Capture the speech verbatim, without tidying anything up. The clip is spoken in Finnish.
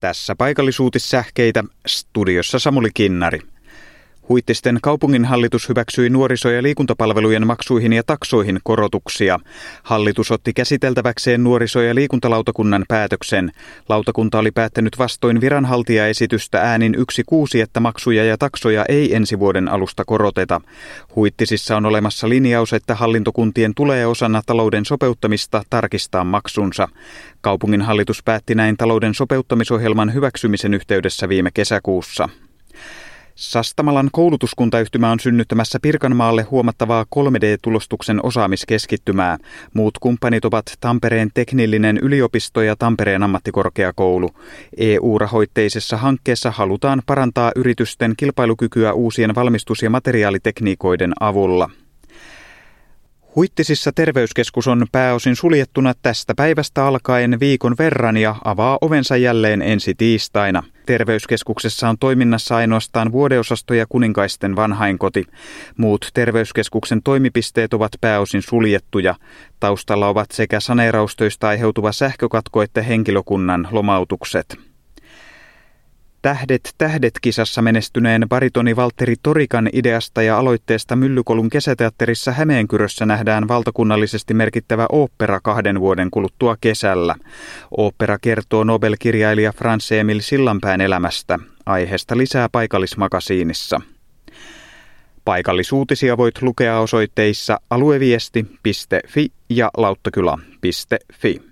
Tässä paikallisuutissähkeitä, studiossa Samuli Kinnari. Huittisten kaupunginhallitus hyväksyi nuoriso- ja liikuntapalvelujen maksuihin ja taksoihin korotuksia. Hallitus otti käsiteltäväkseen nuoriso- ja liikuntalautakunnan päätöksen. Lautakunta oli päättänyt vastoin viranhaltijaesitystä äänin yksi kuusi, että maksuja ja taksoja ei ensi vuoden alusta koroteta. Huittisissa on olemassa linjaus, että hallintokuntien tulee osana talouden sopeuttamista tarkistaa maksunsa. Kaupunginhallitus päätti näin talouden sopeuttamisohjelman hyväksymisen yhteydessä viime kesäkuussa. Sastamalan koulutuskuntayhtymä on synnyttämässä Pirkanmaalle huomattavaa kolme D-tulostuksen osaamiskeskittymää. Muut kumppanit ovat Tampereen teknillinen yliopisto ja Tampereen ammattikorkeakoulu. E U-rahoitteisessa hankkeessa halutaan parantaa yritysten kilpailukykyä uusien valmistus- ja materiaalitekniikoiden avulla. Huittisissa terveyskeskus on pääosin suljettuna tästä päivästä alkaen viikon verran ja avaa ovensa jälleen ensi tiistaina. Terveyskeskuksessa on toiminnassa ainoastaan vuodeosasto ja kuninkaisten vanhainkoti. Muut terveyskeskuksen toimipisteet ovat pääosin suljettuja. Taustalla ovat sekä saneeraustöistä aiheutuva sähkökatko että henkilökunnan lomautukset. Tähdet tähdet-kisassa menestyneen baritoni Valtteri Torikan ideasta ja aloitteesta Myllykolun kesäteatterissa Hämeenkyrössä nähdään valtakunnallisesti merkittävä ooppera kahden vuoden kuluttua kesällä. Ooppera kertoo Nobel-kirjailija Franz Emil Sillanpään elämästä. Aiheesta lisää paikallismakasiinissa. Paikallisuutisia voit lukea osoitteissa alueviesti piste fi ja lauttakylä piste fi.